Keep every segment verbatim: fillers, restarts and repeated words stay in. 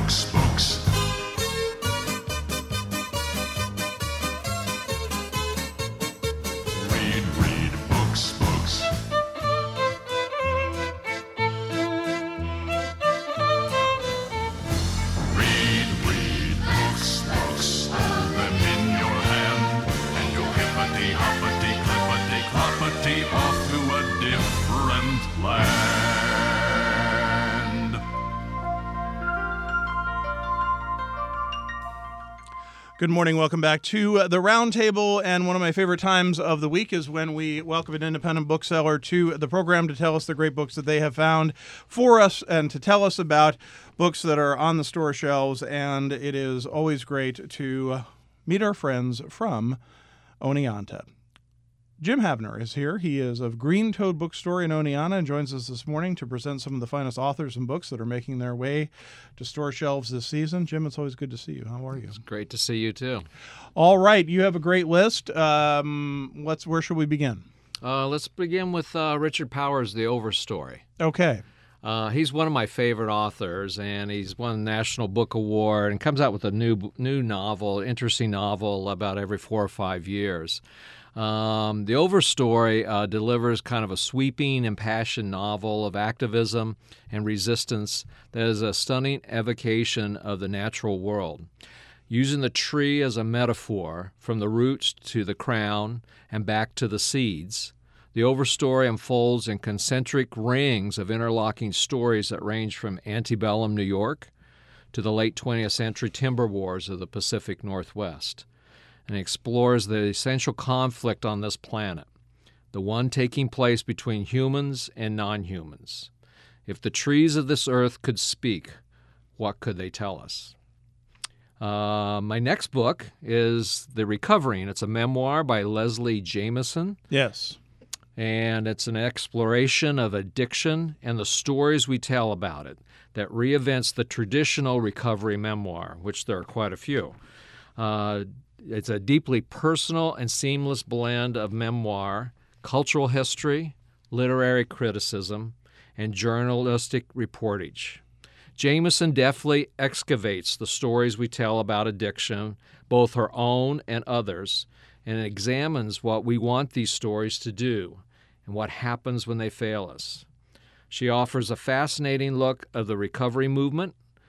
books, books. Read, read books, books. Read, read books, books. Hold them in your hand, and you'll hippity hoppity clippity cloppity off to a different land. Good morning. Welcome back to uh, the Roundtable. And one of my favorite times of the week is when we welcome an independent bookseller to the program to tell us the great books that they have found for us and to tell us about books that are on the store shelves. And it is always great to uh, meet our friends from Oneonta. Jim Havner is here. He is of Green Toad Bookstore in Oneonta and joins us this morning to present some of the finest authors and books that are making their way to store shelves this season. Jim, it's always good to see you. How are you? It's great to see you, too. All right. You have a great list. Um, let's. Where should we begin? Uh, let's begin with uh, Richard Powers' The Overstory. Okay. Uh, he's one of my favorite authors, and he's won the National Book Award and comes out with a new new novel, interesting novel, about every four or five years. Um, the Overstory uh, delivers kind of a sweeping, impassioned novel of activism and resistance that is a stunning evocation of the natural world. Using the tree as a metaphor, from the roots to the crown and back to the seeds, the Overstory unfolds in concentric rings of interlocking stories that range from antebellum New York to the late twentieth century timber wars of the Pacific Northwest, and explores the essential conflict on this planet, the one taking place between humans and non-humans. If the trees of this earth could speak, what could they tell us? Uh, my next book is The Recovering. It's a memoir by Leslie Jamison. Yes. And it's an exploration of addiction and the stories we tell about it that reinvents the traditional recovery memoir, which there are quite a few. Uh, It's a deeply personal and seamless blend of memoir, cultural history, literary criticism, and journalistic reportage. Jamison deftly excavates the stories we tell about addiction, both her own and others, and examines what we want these stories to do and what happens when they fail us. She offers a fascinating look of the recovery movement,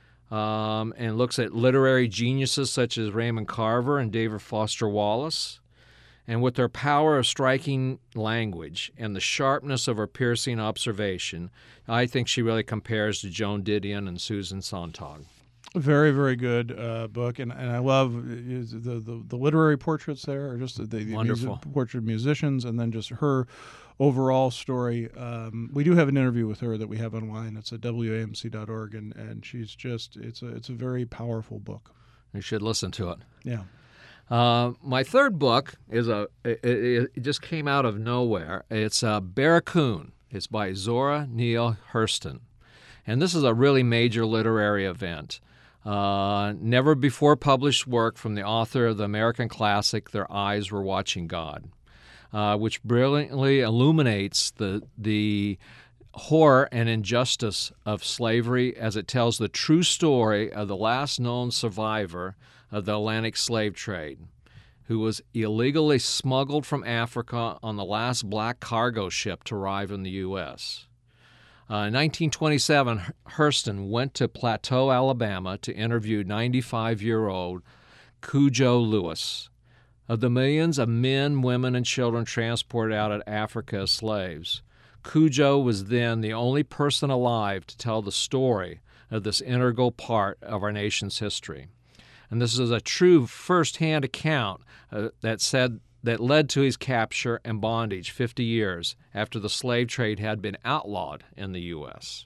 Um, and looks at literary geniuses such as Raymond Carver and David Foster Wallace. And with their power of striking language and the sharpness of her piercing observation, I think she really compares to Joan Didion and Susan Sontag. Very, very good uh, book, and, and I love the, the the literary portraits there, or just the, the Wonderful. music, portrait of musicians, and then just her overall story. Um, we do have an interview with her that we have online. It's at W A M C dot org, and, and she's just it's a it's a very powerful book. You should listen to it. Yeah. Uh, my third book is a it, it, it just came out of nowhere. It's uh, Barracoon. It's by Zora Neale Hurston, and this is a really major literary event. Uh, never before published work from the author of the American classic Their Eyes Were Watching God, uh, which brilliantly illuminates the the horror and injustice of slavery as it tells the true story of the last known survivor of the Atlantic slave trade, who was illegally smuggled from Africa on the last black cargo ship to arrive in the U S Uh, in nineteen twenty-seven, Hurston went to Plateau, Alabama, to interview ninety-five-year-old Cudjo Lewis. Of the millions of men, women, and children transported out of Africa as slaves, Cudjo was then the only person alive to tell the story of this integral part of our nation's history. And this is a true first-hand account uh, that said that led to his capture and bondage fifty years after the slave trade had been outlawed in the U S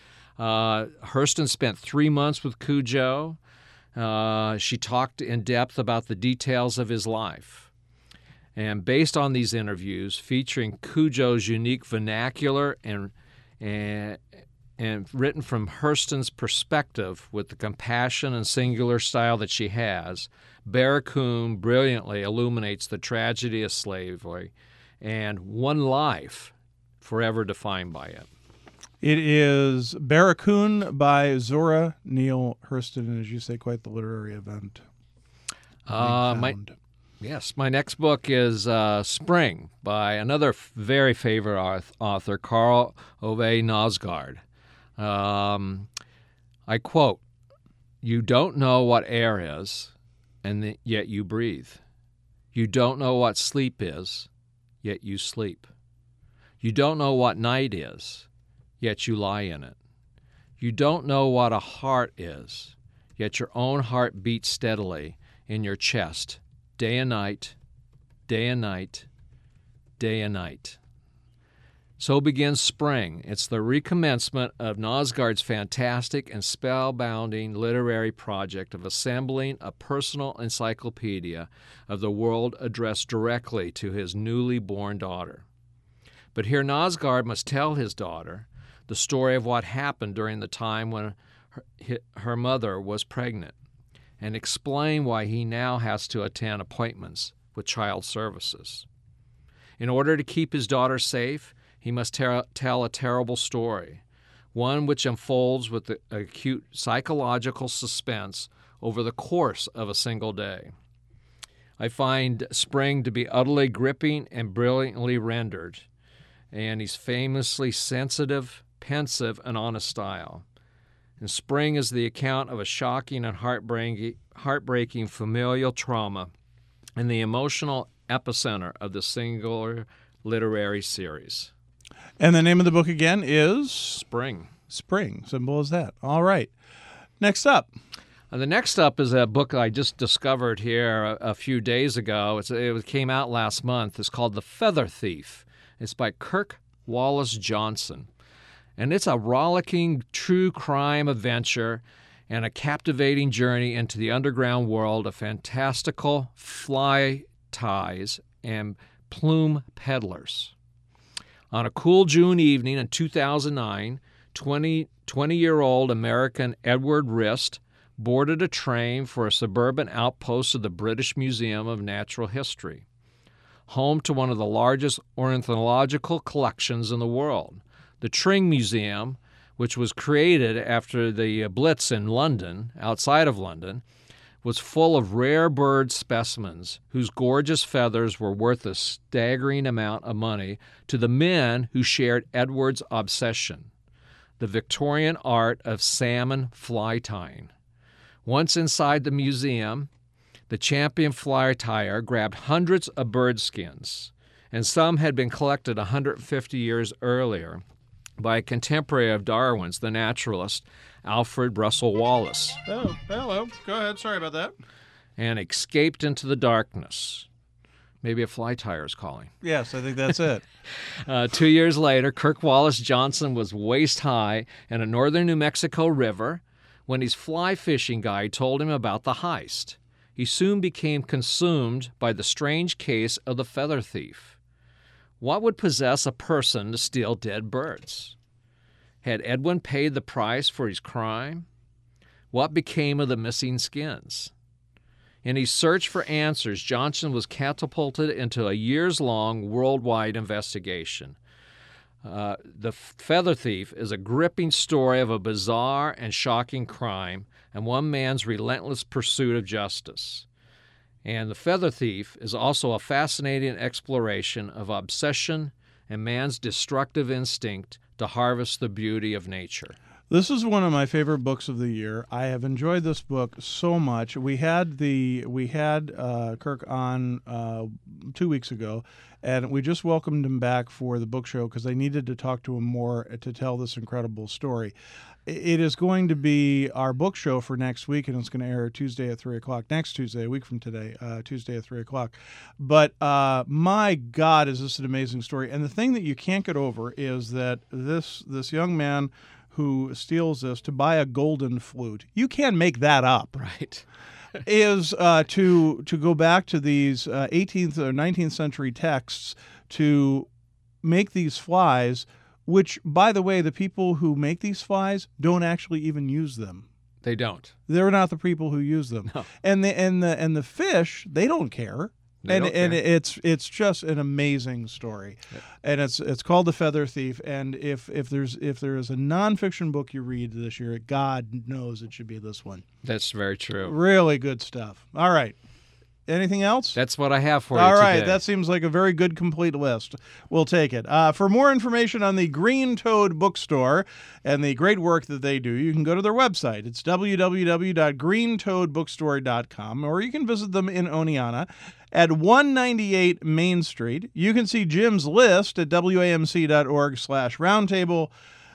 Uh, Hurston spent three months with Cudjo. Uh, she talked in depth about the details of his life. And based on these interviews, featuring Cudjo's unique vernacular and, and, and written from Hurston's perspective with the compassion and singular style that she has, Barracoon brilliantly illuminates the tragedy of slavery and one life forever defined by it. It is Barracoon by Zora Neale Hurston, and as you say, quite the literary event. Uh, my, yes, my next book is uh, Spring by another f- very favorite author, Karl Ove Knausgaard. Um, I quote, "You don't know what air is, and th- yet you breathe. You don't know what sleep is, yet you sleep. You don't know what night is, yet you lie in it. You don't know what a heart is, yet your own heart beats steadily in your chest, day and night, day and night, day and night." So begins spring. It's the recommencement of Knausgaard's fantastic and spellbinding literary project of assembling a personal encyclopedia of the world addressed directly to his newly born daughter. But here Knausgaard must tell his daughter the story of what happened during the time when her, her mother was pregnant, and explain why he now has to attend appointments with child services. In order to keep his daughter safe, he must ter- tell a terrible story, one which unfolds with the acute psychological suspense over the course of a single day. I find Spring to be utterly gripping and brilliantly rendered, and he's famously sensitive, pensive, and honest style. And Spring is the account of a shocking and heartbreaking, heartbreaking familial trauma and the emotional epicenter of the singular literary series. And the name of the book again is? Spring. Spring. Simple as that. All right. Next up. Uh, the next up is a book I just discovered here a, a few days ago. It's, it came out last month. It's called The Feather Thief. It's by Kirk Wallace Johnson. And it's a rollicking true crime adventure and a captivating journey into the underground world of fantastical fly ties and plume peddlers. On a cool June evening in two thousand nine, twenty-year-old American Edward Rist boarded a train for a suburban outpost of the British Museum of Natural History, home to one of the largest ornithological collections in the world. The Tring Museum, which was created after the Blitz in London, outside of London, was full of rare bird specimens whose gorgeous feathers were worth a staggering amount of money to the men who shared Edward's obsession, the Victorian art of salmon fly tying. Once inside the museum, the champion fly tyer grabbed hundreds of bird skins, and some had been collected one hundred fifty years earlier by a contemporary of Darwin's, the naturalist, Alfred Russel Wallace. Oh, hello. Go ahead. Sorry about that. And escaped into the darkness. Maybe a fly tyer is calling. Yes, I think that's it. uh, two years later, Kirk Wallace Johnson was waist high in a northern New Mexico river when his fly fishing guide told him about the heist. He soon became consumed by the strange case of the feather thief. What would possess a person to steal dead birds? Had Edwin paid the price for his crime? What became of the missing skins? In his search for answers, Johnson was catapulted into a years-long worldwide investigation. Uh, the Feather Thief is a gripping story of a bizarre and shocking crime and one man's relentless pursuit of justice. And The Feather Thief is also a fascinating exploration of obsession and man's destructive instinct to harvest the beauty of nature. This is one of my favorite books of the year. I have enjoyed this book so much. We had the we had uh, Kirk on uh, two weeks ago, and we just welcomed him back for the book show because I needed to talk to him more to tell this incredible story. It is going to be our book show for next week, and it's going to air Tuesday at three o'clock. Next Tuesday, a week from today, uh, Tuesday at three o'clock. But uh, my God, is this an amazing story. And the thing that you can't get over is that this this young man who steals this to buy a golden flute, you can't make that up. Right. is uh, to to go back to these uh, eighteenth or nineteenth century texts to make these flies, which, by the way, the people who make these flies don't actually even use them. They don't. They're not the people who use them. No. And the and the and the fish, they don't care. They and don't and care. it's it's just an amazing story, and it's it's called The Feather Thief. And if if there's if there is a nonfiction book you read this year, God knows it should be this one. That's very true. Really good stuff. All right. Anything else? That's what I have for you All right, today. that seems like a very good complete list. We'll take it. Uh, for more information on the Green Toad Bookstore and the great work that they do, you can go to their website. It's w w w dot green toad bookstore dot com, or you can visit them in Oneonta at one ninety-eight Main Street. You can see Jim's list at wamc.org slash roundtable,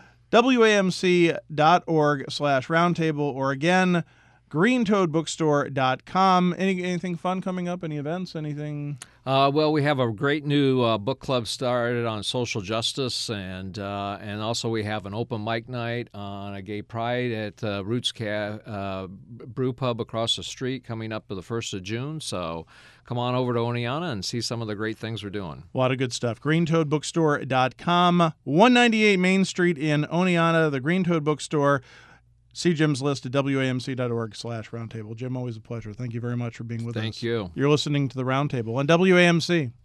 wamc.org slash roundtable, or again, green toad bookstore dot com. Any, anything fun coming up? Any events? Anything? Uh, well, we have a great new uh, book club started on social justice, and uh, and also we have an open mic night on a gay pride at uh, Roots Ca- uh, Brew Pub across the street coming up to the first of June. So come on over to Oneonta and see some of the great things we're doing. A lot of good stuff. green toad bookstore dot com, one ninety-eight Main Street in Oneonta, the Green Toad Bookstore. See Jim's list at wamc.org slash roundtable. Jim, always a pleasure. Thank you very much for being with us. Thank you. You're listening to the Roundtable on W A M C.